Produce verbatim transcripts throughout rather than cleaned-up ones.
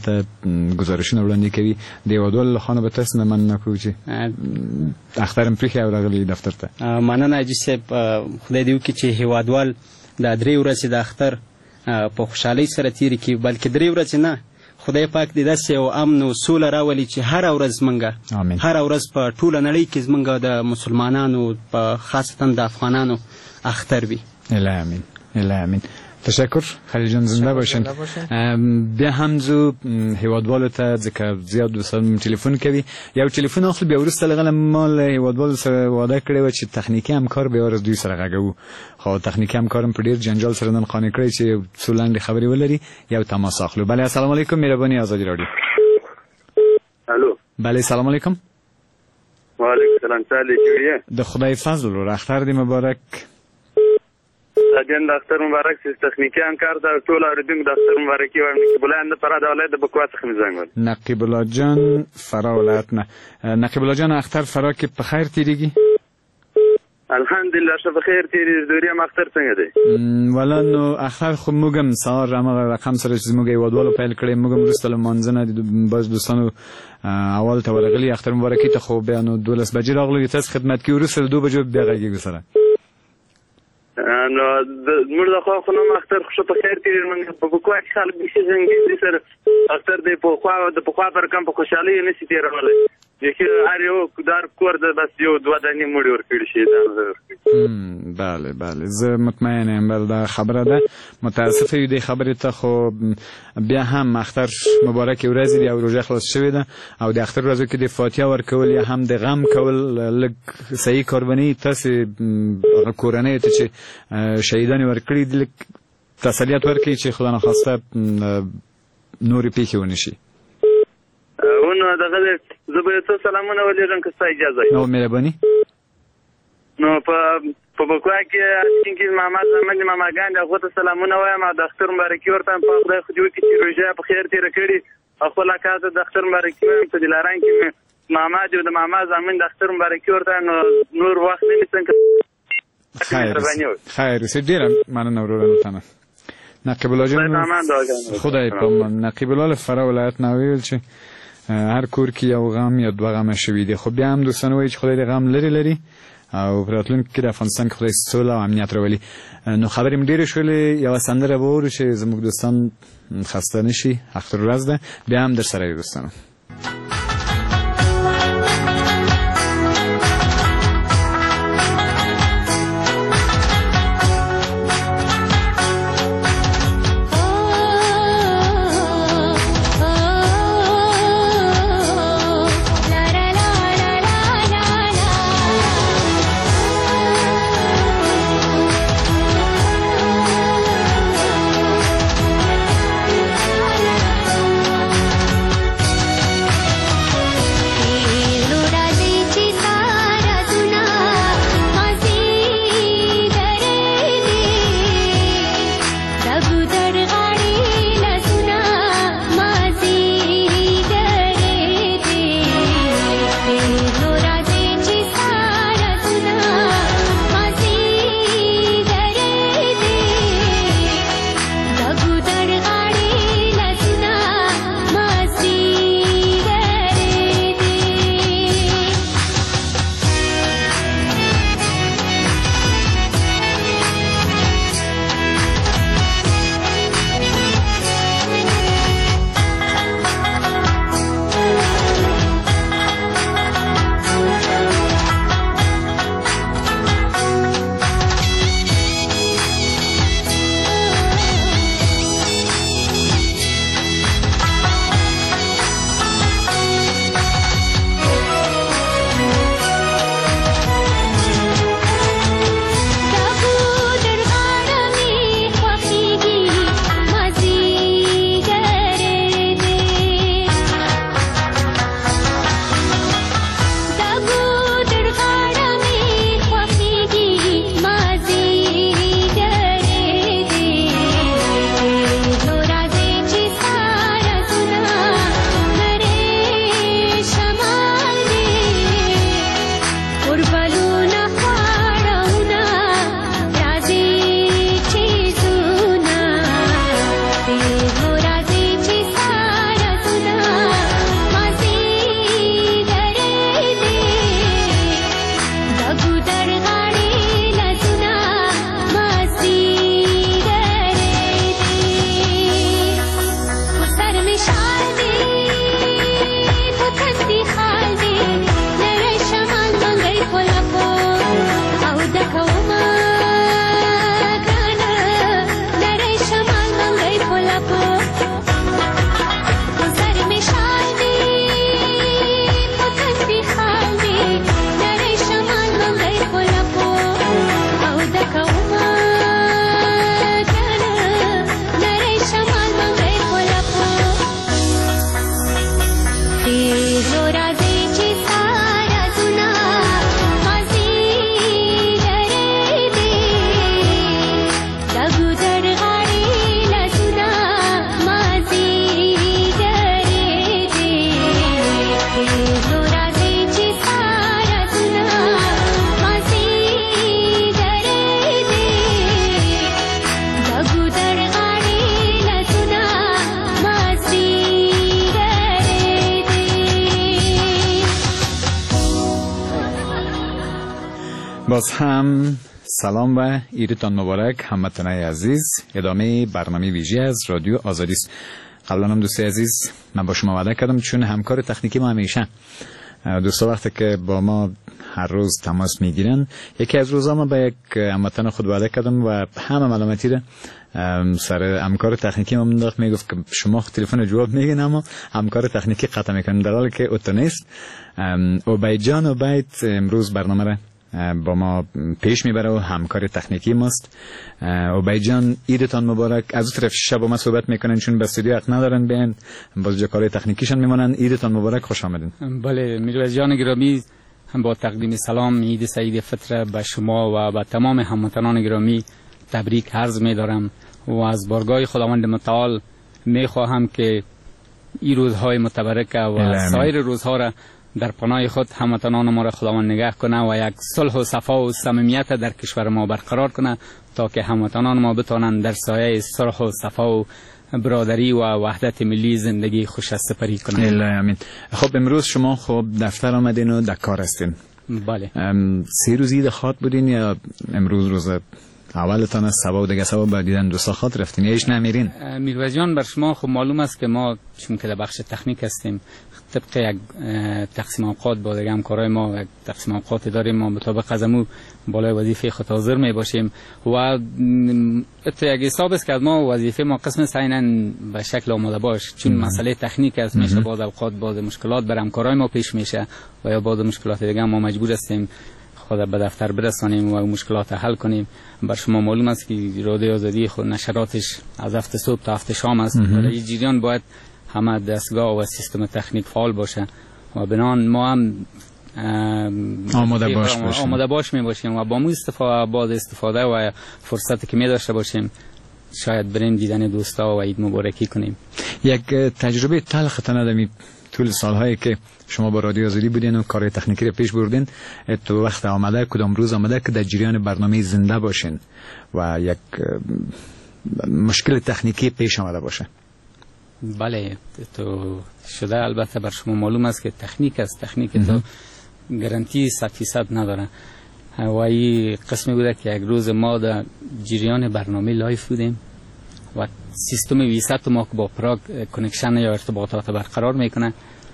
دلته گزارشونه وړاندې کوي د هیوادوالو لخوا به تاسو نه مننه کوو چې اختر هم پرېښی او راغلي دفتر ته. مننه حاجي صاحب، خدای دې وکړي چې هیوادوال د درې ورځې د اختر په خوشحالۍ سره تېرې کړي، بلکې درې ورځې نه، خدای پاک دې داسې یو امن او سوله راولي چې هره ورځ زمونږ هره ورځ په ټوله نړۍ کې زمونږ د مسلمانانو په خاصتا د افغانانو اختر وي. الهی امین، الهی امین. تشکر خلیل جان، زنده باشین. بیا هم زو هیوادوالو ته ځکه زیاد دوستان تلیفون کوي، یو تلیفون اخلو بیا وروسته لغله ما له هیوادوالو سره وعده کړې وه چې تخنیکي همکار بیا ورځ دوی سره غږوو، خو تخنیکي همکار هم په ډېر جنجال سره نن قانع کړی چې یو څو لنډې خبرې ولري. یو تماس اخلو. بله السلام علیکم، مهرباني آزادي راډیو. الو. بله سلام علیکم. وعلیکم سلام. څه جوړیه؟ د خدای فضل ورو اختر دې مبارک. دین د اختر مبارک سي تخنیکی همکار ته ټول اوریدونکو د اختر مبارکي وایم. نقیب الله د فراه د ولایت د بکوا څخه مې زنګ وهلی. نقیب الله جان فراه ولایت نه. نقیب الله جان اختر فراه کې په خیر تېرېږي؟ الحمدلله ښه په خیر تېرېږي. دوري هم اختر څنګه دی؟ ولا نو اختر خو موږ هم سهار همغه رقم سره چې زموږ هیوادوالو پیل کړی، موږ هم وروسته له لمانځه نه بعض دوستانو اول ته ورغلي اختر مبارکي ته، خو بیا نو دولس بجې راغلو تاسو خدمت کې، وروسته له دو بجو بیا غږېږو سره. نو زموږ د خوا خو نو اختر خو په خیر تېرېږي. موږ په بکوا کې خلک بیخي زنګېږي سره اختر دی پخوا د پخوا په رقم په خوشحالۍ یې نشي تېرولی. بیخي هر یو دار کور د بس یو دوه دانې مړي ورکړي شي. بله بله زه مطمئن یم، بل دا خبره ده. متاسفه یو دې خبرې ته، خو بیا هم اختر مبارکې ورځې دي او روژه خلاص شوې ده او د اختر ورځو کې د فاتحه ورکول یا هم د غم کول لږ صحیح کاربني تاسې کورنیو ته چې شهیدان یې ورکړي دي لږ تسلیت ورکړي چې خدا نخواسته نورې پیښې ونه شي. نو دغه زه به یو څه سلامونه ولېږم که ستا اجازه وي. نو مهرباني. نو په په بکوا کې چینکي ماما زموږ ماماګان دي، هغو ته سلامونه وایم او د اختر مبارکي ورته وایم. په خدای خو دې وکړي چې روژه په خیر تېره کړي او خپل اکا ته د اختر مبارکي وایم. په دلارام کې مې ماما دي او د ماما زامن د اختر مبارکي ورته وایم. نو نور وخت نه نیسم. خیر خیر اوسې، ډېره مننه وروره له تنه. نقیب الله جان خدای پامان. نقیب الله له فراه ولایت نه ویل چې هر کور کې یو غم یا دوه غمه شوي دي، خو بیا هم دوستان وایي چې خدای دې غم لرې لري او په راتلونکي کې د افغانستان کې خدای سوله او امنیت راولي. نو خبرې مې ډېرې شولې، یوه سندره به واورو چې زموږ دوستان خسته نه شي. اختر ورځ ده، بیا هم در سره یو دوستانو. باز هم سلام و عیدتان مبارک هموطنان عزیز. ادامه برنامه ویژه از رادیو آزادی است. قبلا هم دوستی عزیز من با شما وعده کردم چون همکار تکنیکی ما همیشه دوستا وقتی که با ما هر روز تماس میگیرن، یکی از روزا ما با یک هموطن خود وعده کردم و همه معلوماتی رو سر همکار تکنیکی ما منداخت. میگفت که شما تلفن جواب میگین اما همکار تکنیکی قطع میکنن، در حالی که اوتو نیست. عبید جان عبید امروز برنامه را با ما پیش میبره و همکار تکنیکی ماست. عبید جان عیدتان مبارک. از اون طرف شب با ما صحبت میکنن چون به استودیو حق ندارن بیان، باز جا کارهای تکنیکیشان میمونن. عیدتان مبارک، خوش آمدین. بله میرویس جان گرامی، هم با تقدیم سلام عید سعید فطر به شما و به تمام هموطنان گرامی تبریک عرض می‌دارم و از بارگاه خداوند متعال می‌خواهم که این روزهای متبرک و سایر روزها را در پناه خود هموطنان ما را خداوند نگه کنه و یک صلح و صفا و صمیمیت در کشور ما برقرار کنه تا که هموطنان ما بتوانند در سایه صلح و صفا و برادری و وحدت ملی زندگی خوش سپری کنند. الله امین. خب امروز شما خب دفتر آمدین و در کار هستین. بله. سه روز عید خاط بودین یا امروز روز اولتان است؟ سبا و دیگه سبا با دیدن دوستا خاط رفتین یا ایش نمیرین؟ میرویس جان بر شما خب معلوم است که ما چون که در بخش تکنیک هستیم طبق یک تقسیم اوقات با دیگه همکارای ما یک تقسیم اوقات داریم. ما مطابق از امو بالای وظیفه خود حاضر می باشیم و ات یک حساب است که از ما وظیفه ما قسم سعینن به شکل آماده باش، چون مسئله تکنیک است میشه بعض اوقات بعض مشکلات بر همکارای ما پیش میشه و یا بعض مشکلات دیگه ما مجبور هستیم خود به دفتر برسانیم و مشکلات حل کنیم. بر شما معلوم است که رادیو آزادی خود نشراتش از هفت صبح تا هفت شام است. برای این جریان باید همه دستگاه و سیستم تکنیک فعال باشه و بنان ما هم آماده باش باشیم آماده باش می باشیم و با مو استفاده بعد استفاده و فرصتی که می داشته باشیم شاید بریم دیدن دوستا و عید مبارکی کنیم. یک تجربه تلخ تنادمی طول سالهایی که شما با رادیو آزادی بودین و کار تکنیکی رو پیش بردین، تو وقت آمده کدام روز آمده که در جریان برنامه زنده باشین و یک مشکل تکنیکی پیش آمده باشه؟ بله تو شده. البته بر شما معلوم است که تکنیک است، تکنیک تو گارانتی صد فیصد نداره و این قسمی بوده که یک روز ما در جریان برنامه لایف بودیم و سیستم ویست ما که با پراگ کنکشن یا ارتباطات برقرار میکنه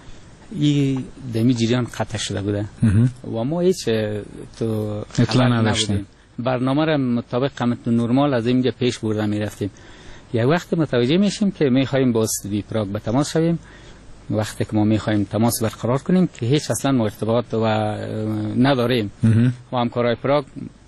این دمی جریان قطع شده بوده و ما هیچ تو اطلاع نداشتیم. برنامه را مطابق قامت نرمال از اینجا پیش برده میرفتیم. یک وقت متوجه میشیم که میخوایم با استودیو پراگ به تماس شویم. وقتی که ما میخوایم تماس برقرار کنیم که هیچ اصلا ارتباط و نداریم و همکارای پراگ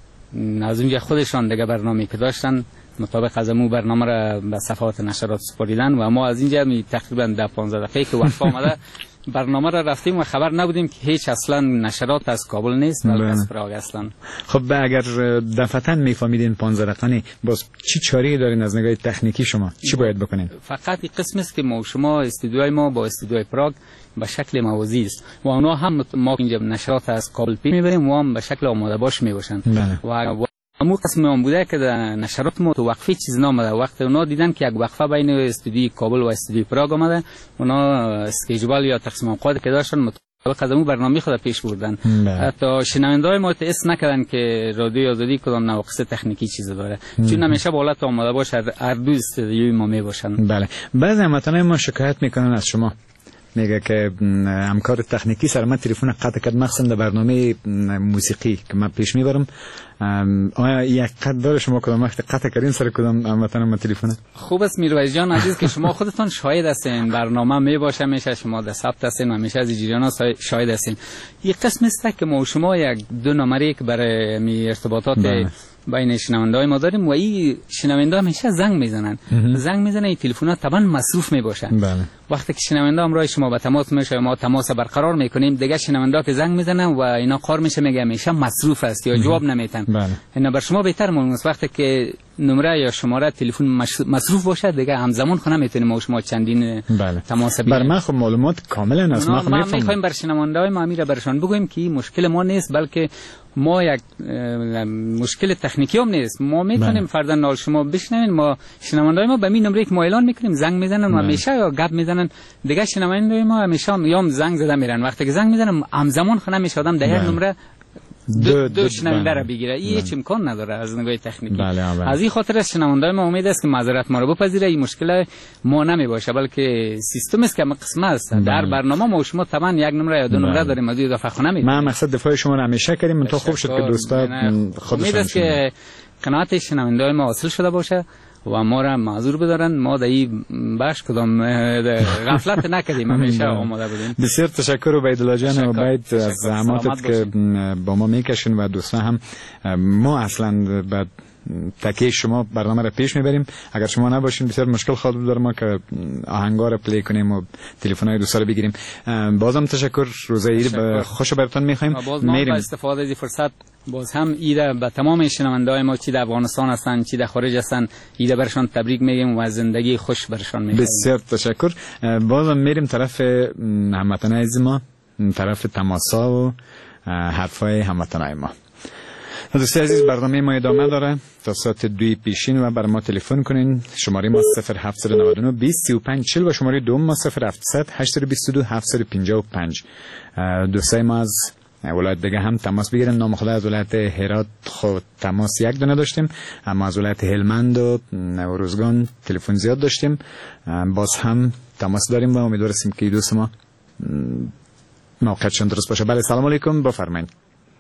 از اونجا خودشان دیگه برنامه که داشتن مطابق از امو برنامه را به صفحات نشرات سپاریدن و ما از اینجا می تقریبا ده پانزده دقیقه که وقت آمده برنامه را رفتیم و خبر نبودیم که هیچ اصلا نشرات از کابل نیست بلکه از پراگ اصلا. خب اگر دفعتاً میفهمیدین پانزده دقیقه باز چی چاری دارین از نگاه تکنیکی شما؟ چی باید بکنین؟ فقط این قسم است که ما شما استودیوی ما با استودیوی پراگ به شکل موازی است و اونا هم ما اینجا نشرات از کابل پی میبریم و هم به شکل آماده باش میباشن و امو قسم هم بوده که در نشرات ما تو وقفه چیز نامده. وقت اونا دیدن که یک وقفه بین استودیوی کابل و استودیوی پراگ آمده، اونا اسکیجول یا تقسیم اوقات که داشتن مطابق از امو برنامه خود پیش بردن. حتی شنونده‌های ما تئس نکردن که رادیو آزادی کدام نواقص تکنیکی چیز داره چون همیشه با حالت آماده باش هر دو استودیوی ما میباشن. بله. بعضی هموطنان ما شکایت میکنن از شما، میگه که همکار تکنیکی سر من تلفن قطع کرد مخصوصا در برنامه موسیقی که من پیش میبرم. آیا یک قطع داره شما کدام وقت قطع کردین سر کدام هموطن ما تلفن؟ خوب است میرویس جان عزیز که شما خودتون شاهد هستین، برنامه میباشه میشه شما در ثبت هستین و همیشه از جریان شاهد هستین. یک قسم است که ما شما یک دو نمره که برای می ارتباطات بین شنونده‌های ما داریم و این شنونده همیشه زنگ میزنن زنگ میزنن این تلفن‌ها طبعا مصروف میباشن. بله. وقتی که شنونده همراه شما به تماس میشه ما تماس برقرار میکنیم دیگه شنونده که زنگ میزنن و اینا قار میشه میگه همیشه مصروف است یا جواب نمیتن. بله. اینا بر شما بهتر معلوم است وقتی که نمره یا شماره تلفن مصروف باشه دیگه همزمان خونه میتونیم ما شما چندین بله. تماس بگیریم. بر من خب معلومات کاملا از ما ما میخوایم بر شنونده‌های ما میره برشان بگویم که مشکل ما نیست بلکه ما یک مشکل تکنیکی هم نیست. ما میتونیم فردا نال شما بشنوین ما شنونده‌های ما به می نمره که ما اعلان میکنیم زنگ میزنن و همیشه یا گپ میزنن دیگه شنونده‌های ما همیشه یا زنگ زده میرن. وقتی که زنگ میزنن همزمان خونه میشه آدم در نمره دو, دو شنونده را بگیره. این هیچ امکان نداره از نگاه تکنیکی. بله از این خاطر شنونده ما امید است که معذرت ما رو بپذیره. این مشکل ما نمی باشه بلکه سیستم است که قسم است. در برنامه ما و شما طبعا یک نمره یا دو نمره داریم از این دفعه خونه می. من مقصد دفاع شما رو همیشه کردیم. تو خوب شد که دوستا خودشون امید است که قناعت شنونده ما حاصل شده باشه و ما را معذور بدارن. ما در این بخش کدام غفلت نکردیم، همیشه آماده بودیم. بسیار تشکر عبیدالله جان و باید از زحماتت که با ما میکشین و دوستان هم. ما اصلا بعد تکیه شما برنامه را پیش میبریم. اگر شما نباشین بسیار مشکل خواهد بود ما که آهنگا را پلی کنیم و تلفن‌های دوستا را بگیریم. بازم تشکر. روز عید خوش براتون میخوایم. میریم استفاده از فرصت باز هم ایده به تمام شنونده‌های ما چی در افغانستان هستن چی در خارج هستن ایده برشان تبریک میگیم و زندگی خوش برشان میگیم. بسیار تشکر. بازم میریم طرف هموطنای ما، طرف تماسا و حرفای هموطنای ما. دوستان عزیز برنامه ما ادامه داره تا ساعت دوی پیشین و بر ما تلفن کنین. شماره ما صفر هفت نه نه بیست سی و پنج چهل و شماره دوم ما صفر هفتصد هشتصد و بیست و دو هفتصد و پنجاه و پنج. دوستای ما از ولایت دیگه هم تماس بگیرن. نام خدا از ولایت هرات خود تماس یک دونه داشتیم، اما از ولایت هلمند و روزگان تلفن زیاد داشتیم. باز هم تماس داریم و امیدوار هستیم که دوست ما موقعشون درست باشه. بله سلام علیکم، بفرمایید.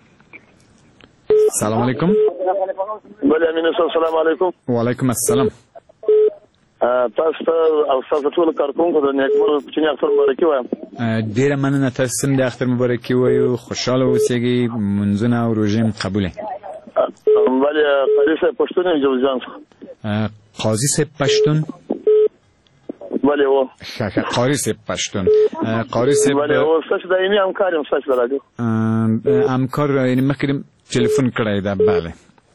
سلام علیکم. بله امین سلام علیکم. و علیکم السلام. تاسو ته او تاسو ټول کارکونکو د نیکمرغه کوچنی اختر مبارکي وایم. ډیره مننه. تاسو هم د اختر مبارکي وایو. خوشاله اوسئ. منځونه او روژې قبوله. بله قاضي صاحب پښتون یم جوزجان څخه. قاضي صاحب پښتون. بله و. ښه قاضي صاحب پښتون. قاضي صاحب بله و. تاسو دایمي همکار یم تاسو راځي. همکار یعنی مخکې تلفن کړی دا. بله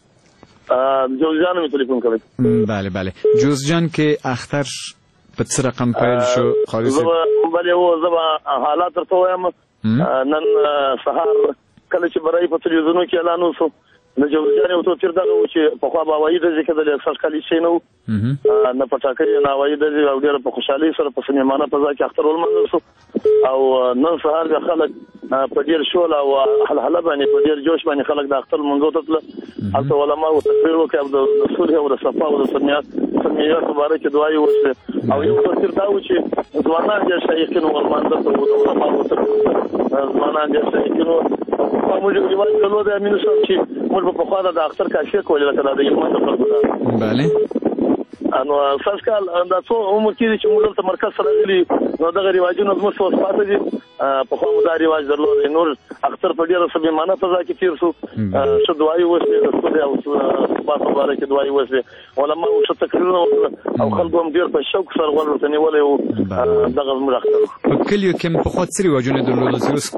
جوزجان می تلفن کړی. بله بله جوزجان کې اختر په څه رقم پیل شو قاضي صاحب؟ بله و زما حالات درته وایم. نن سهار کله چې برای په تلویزیونو کې اعلان وشو د جوزجان یو څو تیر دغه و چې په خوا به هوایي ډزې کېدلې اکثر کالي شي نه و نه پټاکۍ نه هوایي ډزې او ډېره په خوشحالۍ سره په صمیمانه فضا کې اختر ولمانځل شو او نن سهار د خلک په ډېر شول او هلهله باندې په ډېر جوش باندې خلک د اختر لمانځلو ته تلل. هلته علماو تقریر وکړ او د صلح او د صفا او د صمیمیت مبارکې دعاوې وشوې او یو تفسیر دا و چې ځوانان ډېر شایقین وو لمانځه ته وو د علماو ځوانان ډېر شایقین وو. موږ رواج درلود امین صاحب چې موږ په خوا د اختر کاشي کولې لکه د یلمن د خلکو ده. بله نو اساس کال دا څو عمر کې چې موږ ته مرکز سره غلي نو دغه رواجونه زموږ څو پاتې دي. په خوا مو دا رواج درلود. نور اختر په ډیره صمیمانه فضا کې تیر شو. څه دعایي وشوې د صلح او ثبات مبارکې دعایي وشوې. علما څه تقریرونه وکړل او خلکو هم ډیر په شوق سره غوږ ورته نیولی و. دغه زموږ اختر په کلیو کې په خوا څه رواجونه درلودل چې اوس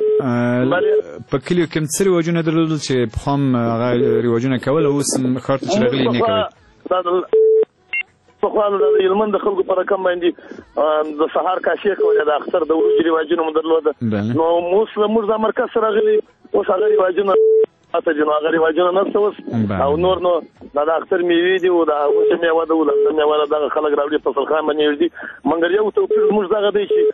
په کلیو کې څه رواجونه درلودل چې په خوا هغه رواجونه کول او اوس ښار ته چې راغلي نه کوي؟ په خوا د هلمند د خلکو په رقم باندې د سهار کاشي کولې د اختر د ورځې رواجونه مو درلوده. نو اوس موږ د مرکز سره راغلي اوس هغه رواجونه اته جنو هغه رواجونه نشته اوس او نور نو دا د اختر میوې دي او دا اوس میوه د ولادت میوه د خلک راوړي په سلخان باندې دي. مګر یو توپیر موږ دغه دی چې